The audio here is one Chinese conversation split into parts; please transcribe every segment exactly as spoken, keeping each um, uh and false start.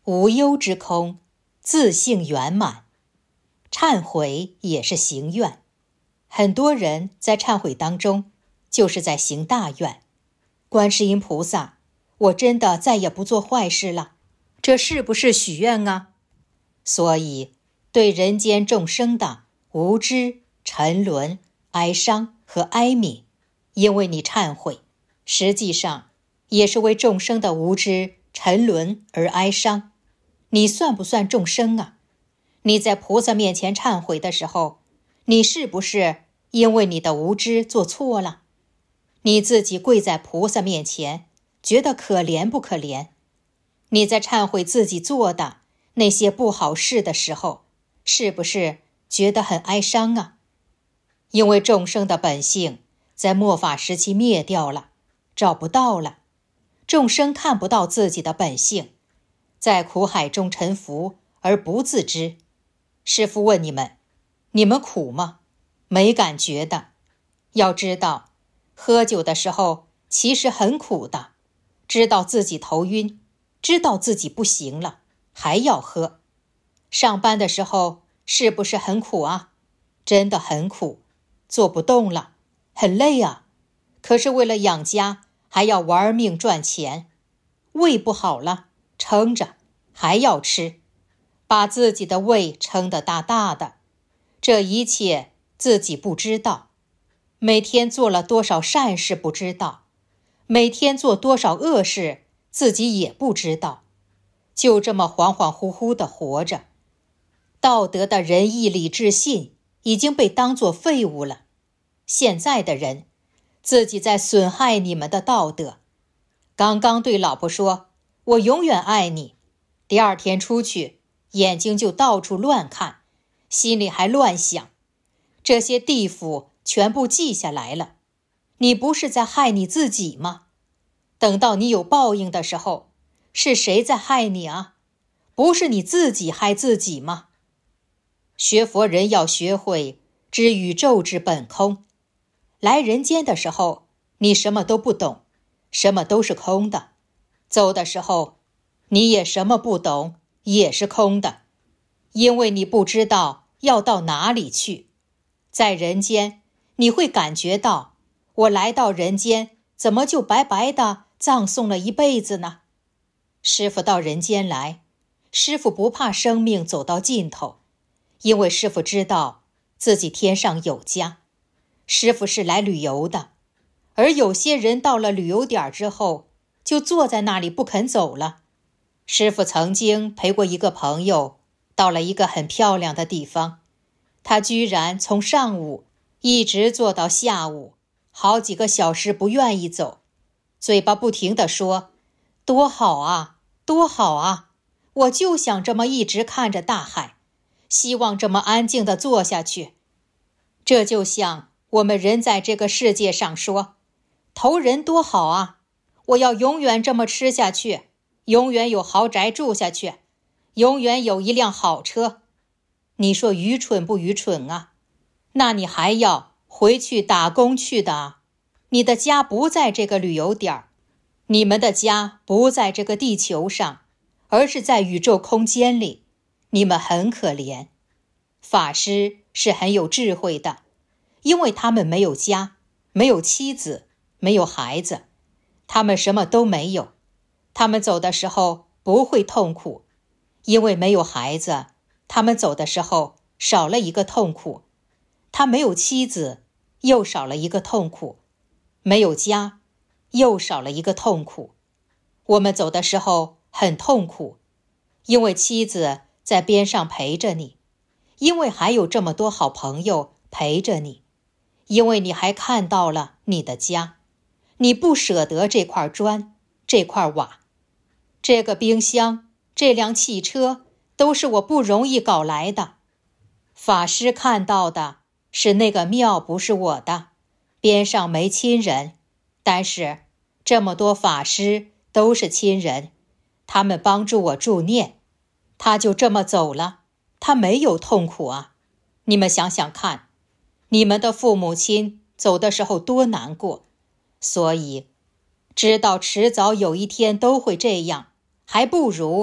无忧之空，自性圆满。忏悔也是行愿，很多人在忏悔当中就是在行大愿。观世音菩萨，我真的再也不做坏事了，这是不是许愿啊？所以对人间众生的无知、沉沦、哀伤和哀悯，因为你忏悔，实际上也是为众生的无知、沉沦而哀伤。你算不算众生啊？你在菩萨面前忏悔的时候，你是不是因为你的无知做错了？你自己跪在菩萨面前，觉得可怜不可怜？你在忏悔自己做的那些不好事的时候，是不是觉得很哀伤啊？因为众生的本性在末法时期灭掉了，找不到了。众生看不到自己的本性，在苦海中沉浮而不自知。师父问你们，你们苦吗？没感觉的。要知道，喝酒的时候其实很苦的，知道自己头晕，知道自己不行了，还要喝。上班的时候是不是很苦啊？真的很苦，做不动了，很累啊。可是为了养家，还要玩命赚钱。胃不好了，撑着，还要吃，把自己的胃撑得大大的。这一切自己不知道，每天做了多少善事不知道，每天做多少恶事自己也不知道，就这么恍恍惚惚地活着。道德的仁义礼智信已经被当作废物了。现在的人自己在损害你们的道德。刚刚对老婆说，我永远爱你，第二天出去，眼睛就到处乱看，心里还乱想，这些地府全部记下来了。你不是在害你自己吗？等到你有报应的时候，是谁在害你啊？不是你自己害自己吗？学佛人要学会知宇宙之本空。来人间的时候，你什么都不懂，什么都是空的。走的时候，你也什么不懂，也是空的，因为你不知道要到哪里去。在人间，你会感觉到，我来到人间，怎么就白白的葬送了一辈子呢？师父到人间来，师父不怕生命走到尽头，因为师父知道自己天上有家。师父是来旅游的，而有些人到了旅游点之后，就坐在那里不肯走了。师父曾经陪过一个朋友到了一个很漂亮的地方，他居然从上午一直坐到下午，好几个小时不愿意走，嘴巴不停地说，多好啊，多好啊，我就想这么一直看着大海，希望这么安静地坐下去。这就像我们人在这个世界上说，投人多好啊，我要永远这么吃下去，永远有豪宅住下去，永远有一辆好车。你说愚蠢不愚蠢啊？那你还要回去打工去的啊？你的家不在这个旅游点，你们的家不在这个地球上，而是在宇宙空间里。你们很可怜。法师是很有智慧的，因为他们没有家，没有妻子，没有孩子，他们什么都没有。他们走的时候不会痛苦，因为没有孩子，他们走的时候少了一个痛苦。他没有妻子，又少了一个痛苦；没有家，又少了一个痛苦。我们走的时候很痛苦，因为妻子在边上陪着你，因为还有这么多好朋友陪着你，因为你还看到了你的家，你不舍得这块砖，这块瓦，这个冰箱，这辆汽车，都是我不容易搞来的。法师看到的是那个庙不是我的，边上没亲人，但是这么多法师都是亲人，他们帮助我助念，他就这么走了，他没有痛苦啊。你们想想看，你们的父母亲走的时候多难过，所以知道迟早有一天都会这样，还不如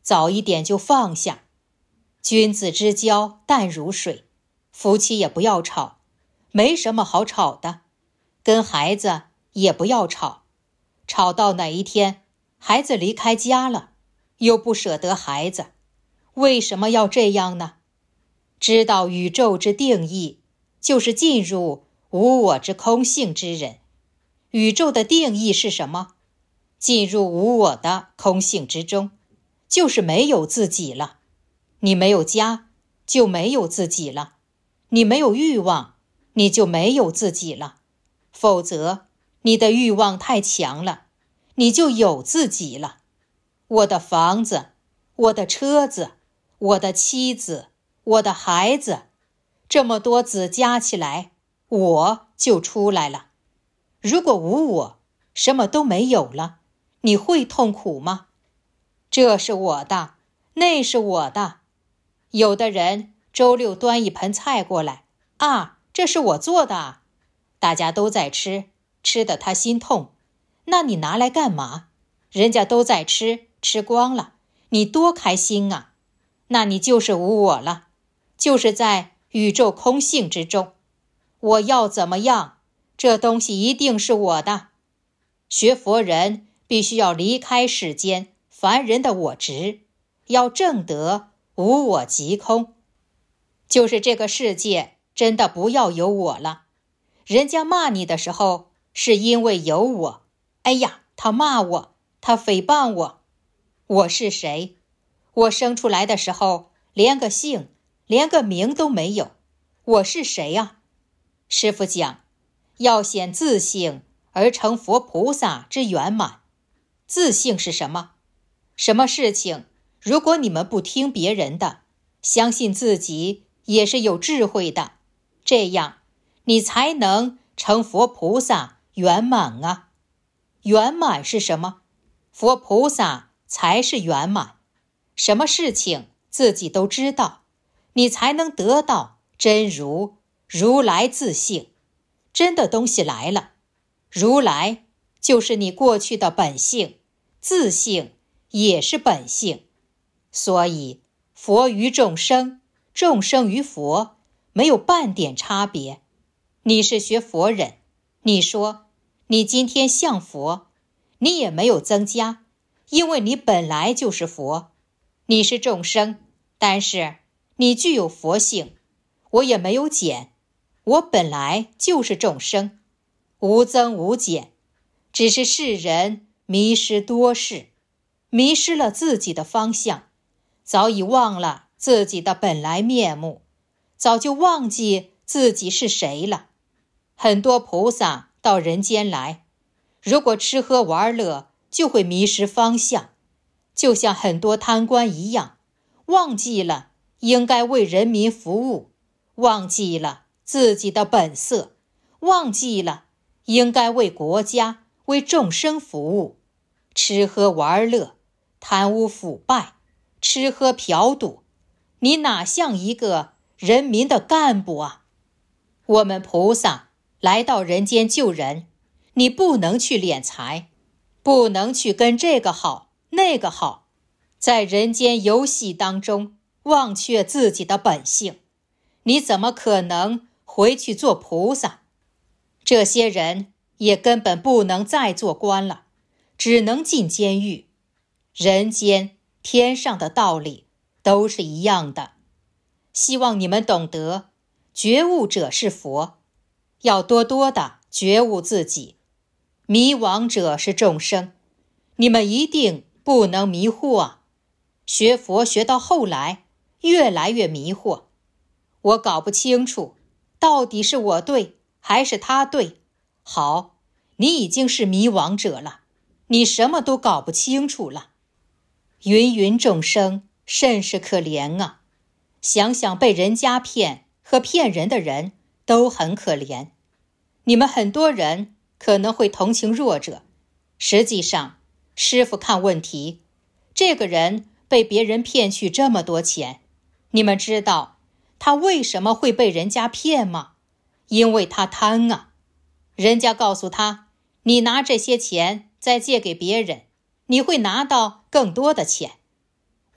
早一点就放下。君子之交淡如水，夫妻也不要吵，没什么好吵的。跟孩子也不要吵，吵到哪一天孩子离开家了，又不舍得孩子，为什么要这样呢？知道宇宙之定义，就是进入无我之空性之人。宇宙的定义是什么？进入无我的空性之中，就是没有自己了。你没有家，就没有自己了；你没有欲望，你就没有自己了。否则，你的欲望太强了，你就有自己了。我的房子，我的车子，我的妻子，我的孩子，这么多子加起来，我就出来了。如果无我，什么都没有了，你会痛苦吗？这是我的，那是我的。有的人周六端一盆菜过来，啊，这是我做的啊，大家都在吃，吃得他心痛。那你拿来干嘛？人家都在吃，吃光了，你多开心啊！那你就是无我了，就是在宇宙空性之中。我要怎么样？这东西一定是我的。学佛人必须要离开世间凡人的我执，要证得无我即空。就是这个世界真的不要有我了。人家骂你的时候，是因为有我。哎呀，他骂我，他诽谤我。我是谁？我生出来的时候，连个姓，连个名都没有。我是谁呀？师父讲，要显自性而成佛菩萨之圆满。自性是什么？什么事情，如果你们不听别人的，相信自己也是有智慧的，这样你才能成佛菩萨圆满啊。圆满是什么？佛菩萨才是圆满。什么事情自己都知道，你才能得到真如，如来自性。真的东西来了，如来就是你过去的本性，自性也是本性。所以佛与众生，众生与佛没有半点差别。你是学佛人，你说你今天像佛，你也没有增加，因为你本来就是佛。你是众生，但是你具有佛性，我也没有减，我本来就是众生，无增无减，只是世人迷失多事，迷失了自己的方向，早已忘了自己的本来面目，早就忘记自己是谁了。很多菩萨到人间来，如果吃喝玩乐，就会迷失方向，就像很多贪官一样，忘记了应该为人民服务，忘记了自己的本色，忘记了应该为国家、为众生服务。吃喝玩乐，贪污腐败，吃喝嫖赌，你哪像一个人民的干部啊？我们菩萨来到人间救人，你不能去敛财，不能去跟这个好那个好，在人间游戏当中忘却自己的本性，你怎么可能回去做菩萨？这些人也根本不能再做官了，只能进监狱。人间天上的道理都是一样的。希望你们懂得，觉悟者是佛，要多多的觉悟自己。迷惘者是众生，你们一定不能迷惑啊！学佛学到后来，越来越迷惑。我搞不清楚，到底是我对还是他对？好，你已经是迷惘者了，你什么都搞不清楚了。芸芸众生甚是可怜啊！想想被人家骗和骗人的人都很可怜。你们很多人可能会同情弱者，实际上师父看问题，这个人被别人骗去这么多钱，你们知道他为什么会被人家骗吗？因为他贪啊。人家告诉他，你拿这些钱再借给别人，你会拿到更多的钱。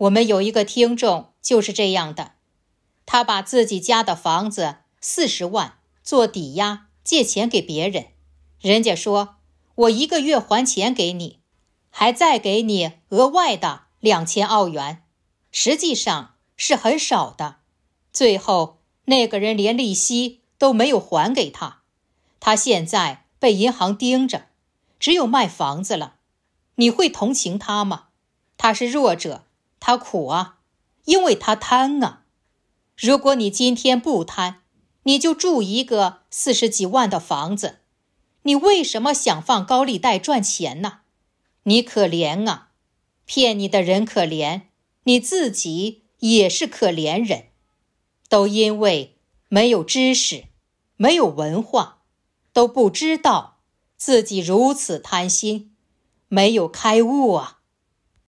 我们有一个听众就是这样的，他把自己家的房子四十万做抵押借钱给别人，人家说我一个月还钱给你，还再给你额外的两千澳元，实际上是很少的。最后那个人连利息都没有还给他，他现在被银行盯着，只有卖房子了。你会同情他吗？他是弱者，他苦啊，因为他贪啊。如果你今天不贪，你就住一个四十几万的房子，你为什么想放高利贷赚钱呢？你可怜啊，骗你的人可怜，你自己也是可怜人，都因为没有知识，没有文化，都不知道自己如此贪心，没有开悟啊。